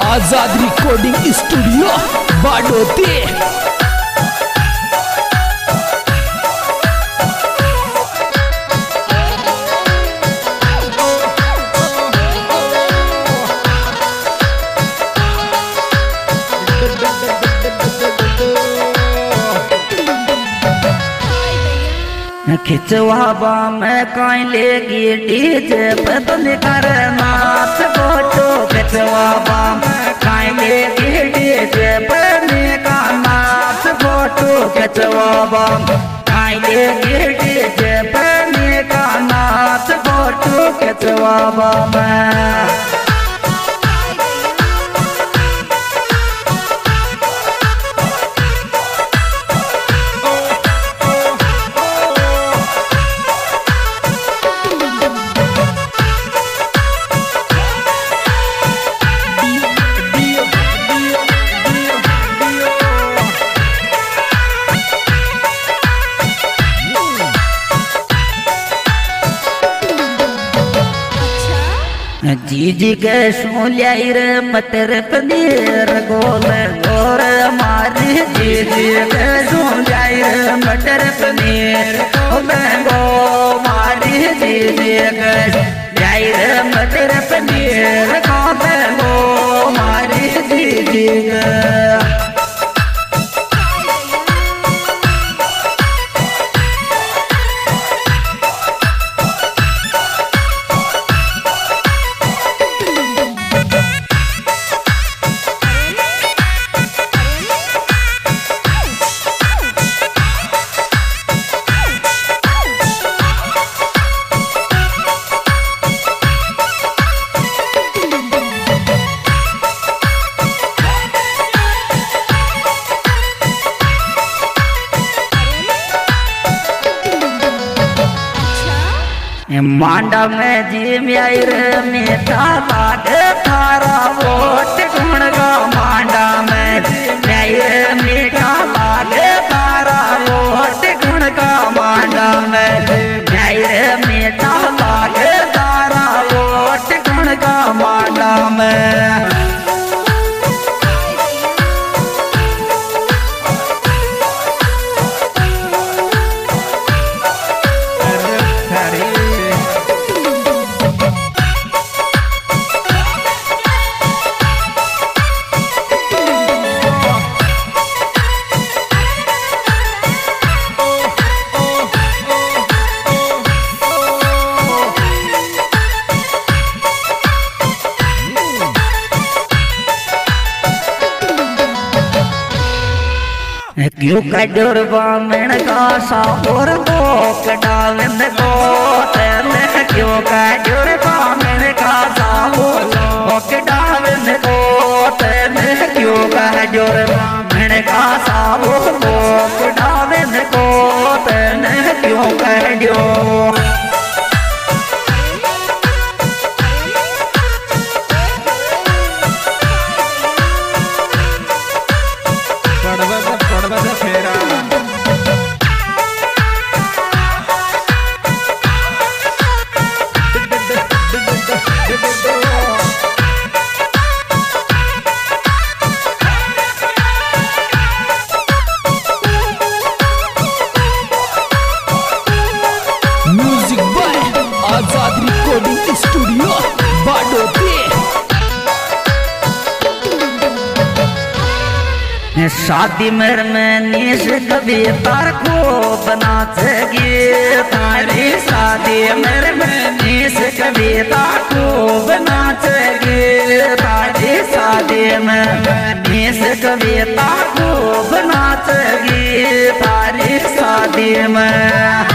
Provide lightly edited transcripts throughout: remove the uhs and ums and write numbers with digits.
आजाद recording studio बाडोती। खिंचवाबा में काई लेगी डीजे बदल कर नाच फोटो। खिंचवाबा में काई लेगी डीजे बदल का नाच फोटो। खिंचवाबा काई लेगी डीजे बदल का नाच फोटो। खिंचवाबा में जीजी के सोलियाई रे मटर पनीर गोल गोर मारी। जीजी के सोलियाई रे मटर पनीर गो मारी। जीजी के सोलियाई रे मटर पनीर गो मारी। जीजी के मांडा में जी मेर मीठा लाग थारा वोट गुण गा। मांडा में जी मेर मीठा लाग थारा वोट गुण गा। मांडा में जी मेर मीठा लाग थारा वोट गुण गा। मांडा में क्यों कजोरबा में का सापुर को कटावन को तेरे। क्यों कजोरबा में का सापुर को कटावन को तेरे। क्यों कजोरबा में का सापुर को कटावन को तेरे। क्यों कजो आजाद रिकॉर्डिंग स्टूडियो बाडोती। शादी मेर में नीस कभी तार को बनाचेगी। तारी शादी मेर में नीस कभी तार को बनाचेगी। तारी शादी में नीस कभी तार को बनाचेगी। तारी शादी में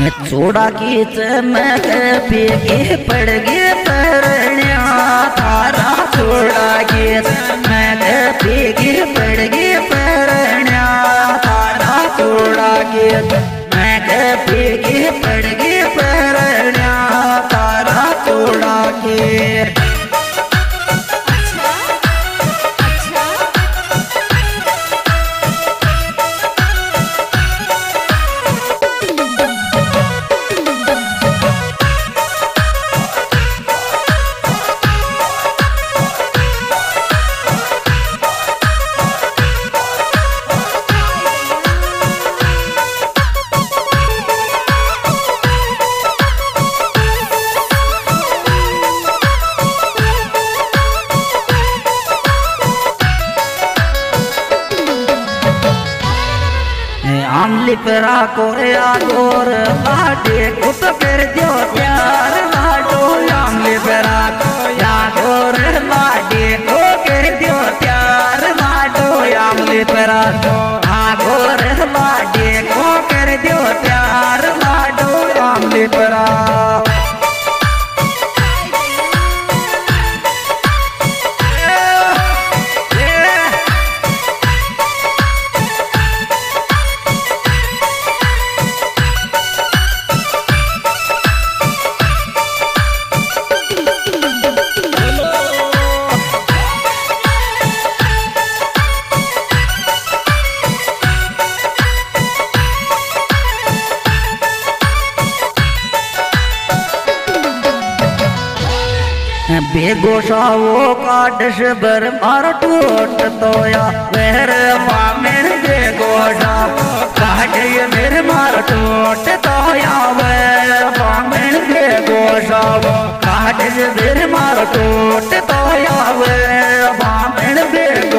चूड़ा की चमक पीके पड़ गए परण्या थारा चूड़ा की चमक पीके पड़ गए परण्या थारा चूड़ा की चमक पीके पड़ गए परण्या थारा चूड़ा की। आमली परा कोया गोर लाडे कुत कर दियो प्यार लाडो आमली परा कोया गोर लाडे को कर दियो प्यार लाडो आमली परा गोर लाडे को कर दियो प्यार लाडो आमली परा। बेगोशावो काटश बर मार टूट तोया मेर मामेर बेगोशा काट मेरे मार टूट तोया मेर मामेर बेगोशा काट मेरे मार टूट तोया मेर मामेर बेगो।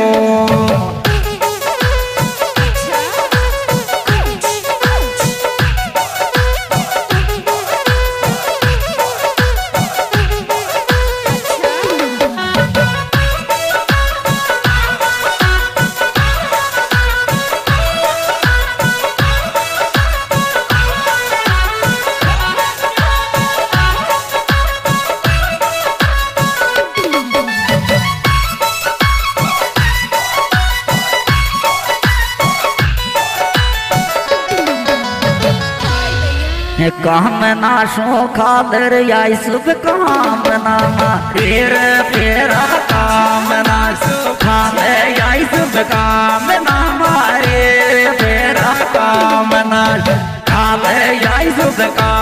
कामना शो खादर आई शुभ कामना फिर फेरा कामना खादे आई शुभ कामना मारे फेरा कामना खादे आई शुभ